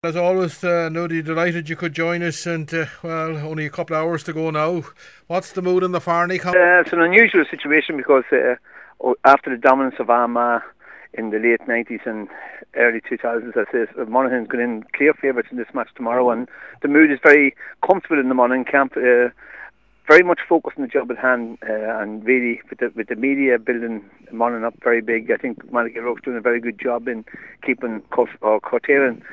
As always, Nudie, delighted you could join us, and well, only a couple of hours to go now. What's the mood in the Farney County? It's an unusual situation because after the dominance of Armagh in the late 90s and early 2000s, I say Monaghan's going in clear favourites in this match tomorrow, and the mood is very comfortable in the Monaghan camp. Very much focused on the job at hand, and really with the media building Monaghan up very big. I think Malachy O'Rourke's doing a very good job in keeping curtailing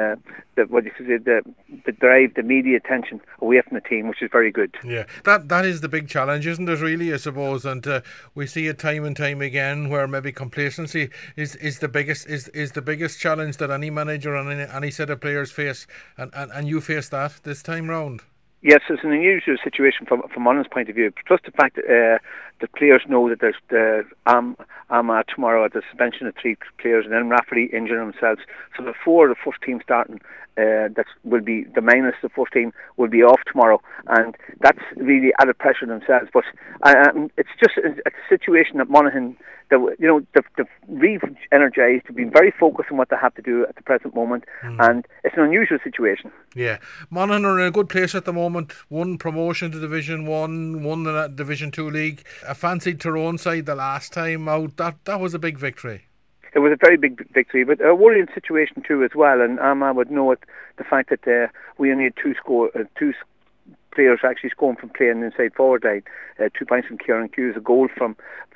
the drive, the media attention away from the team, which is very good. Yeah, that is the big challenge, isn't it? Really, I suppose, and we see it time and time again where maybe complacency is the biggest challenge that any manager and any set of players face, and you face that this time round. Yes, it's an unusual situation from Monaghan's point of view. Plus the fact that the players know that there's the Armagh tomorrow at the suspension of 3 players, and then Rafferty injuring themselves. So the 4 of the first team starting, that will be the minus the first team, will be off tomorrow, and that's really added pressure on themselves. But it's just a situation that Monaghan, they've re-energised, to be very focused on what they have to do at the present moment, and it's an unusual situation. Yeah, Monaghan are in a good place at the moment. One promotion to Division 1, won the Division 2 league. A fancied Tyrone side the last time out. That was a big victory. It was a very big victory, but a worrying situation too as well. And Armagh would know it, the fact that we only had two players actually scoring from playing inside forward line. 2 points from Kieran Hughes, a goal from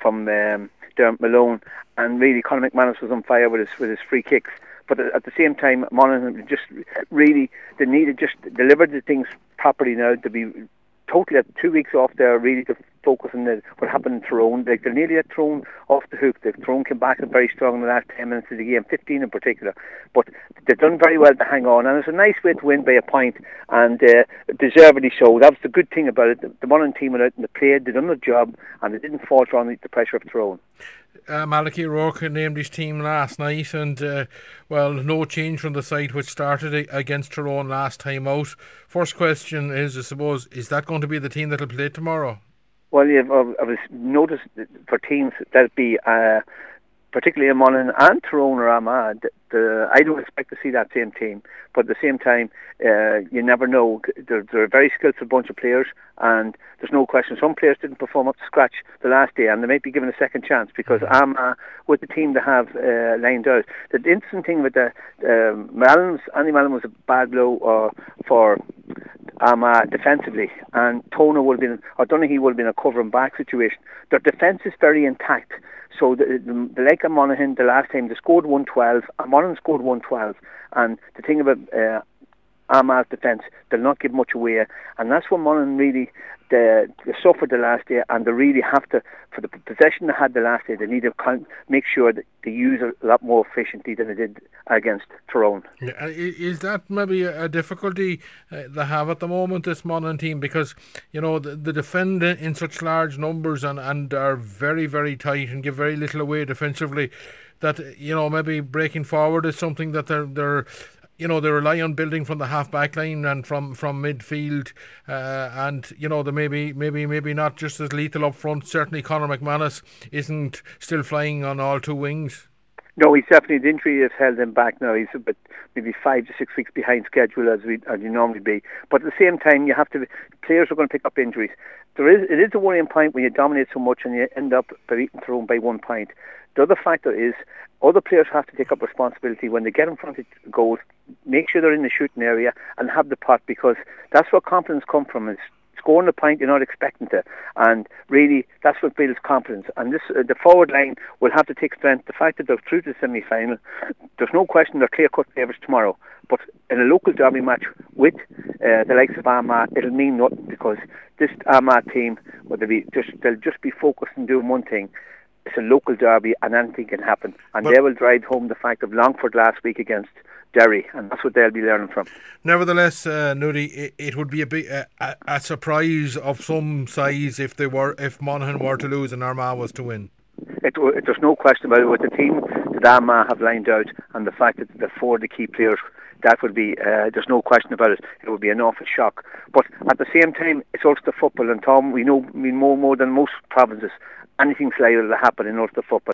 Dermot Malone, and really Conor McManus was on fire with his free kicks. But at the same time, Monaghan just really, they need to just deliver the things properly now, to be totally at 2 weeks off there, really to focus on what happened in Tyrone. Like, they're nearly at Tyrone off the hook. The Tyrone came back very strong in the last 10 minutes of the game, 15 in particular. But they've done very well to hang on, and it's a nice way to win by a point, and deservedly so. That was the good thing about it. The Monaghan team went out and they played, they done their job, and they didn't falter under the pressure of Tyrone. Malachy O'Rourke named his team last night, and well, no change from the side which started against Tyrone last time out. First question is, I suppose, is that going to be the team that'll play tomorrow? Well, I've noticed for teams that'll be particularly in Monaghan and Tyrone or Armagh, I don't expect to see that same team. But at the same time, you never know. They're a very skillful bunch of players, and there's no question some players didn't perform up to scratch the last day, and they might be given a second chance, because Armagh, with the team they have lined out. The interesting thing with the Andy Mallon was a bad blow for Armagh defensively, and Tona would have been, or Donaghy would have been, a covering back situation. Their defence is very intact. So the like of Monaghan, the last time they scored 112, and Monaghan scored 112. And the thing about Armagh's defence, they'll not give much away, and that's what Monaghan really they suffered the last day, and they really have to, for the possession they had the last day, they need to make sure that they use it a lot more efficiently than they did against Tyrone. Yeah, is that maybe a difficulty they have at the moment, this Monaghan team, because they defend in such large numbers and are very, very tight and give very little away defensively, that maybe breaking forward is something that they're they rely on building from the half-back line and from midfield, and they maybe not just as lethal up front. Certainly Conor McManus isn't still flying on all 2 wings. No, he's definitely, the injury has held him back now. He's about maybe 5 to 6 weeks behind schedule as you normally be. But at the same time, players are going to pick up injuries. It is a worrying point when you dominate so much and you end up beating Tyrone by 1 point. The other factor is other players have to take up responsibility when they get in front of goals. Make sure they're in the shooting area and have the pot, because that's where confidence comes from. Is scoring a point you're not expecting to, and really that's what builds confidence. And the forward line will have to take strength. The fact that they're through to the semi-final, there's no question they're clear-cut favourites tomorrow. But in a local derby match with the likes of Armagh, it'll mean nothing, because this Armagh team, they'll just be focused on doing one thing. It's a local derby, and anything can happen. And they will drive home the fact of Longford last week against Derry, and that's what they'll be learning from. Nevertheless, Nudie, it would be a surprise of some size if Monaghan were to lose and Armagh was to win. There's no question about it. With the team that Armagh have lined out, and the fact that the 4 of the key players, that would be, there's no question about it. It would be an awful shock. But at the same time, it's Ulster football, and Tom, we know more than most provinces. Anything's liable to happen in Ulster football.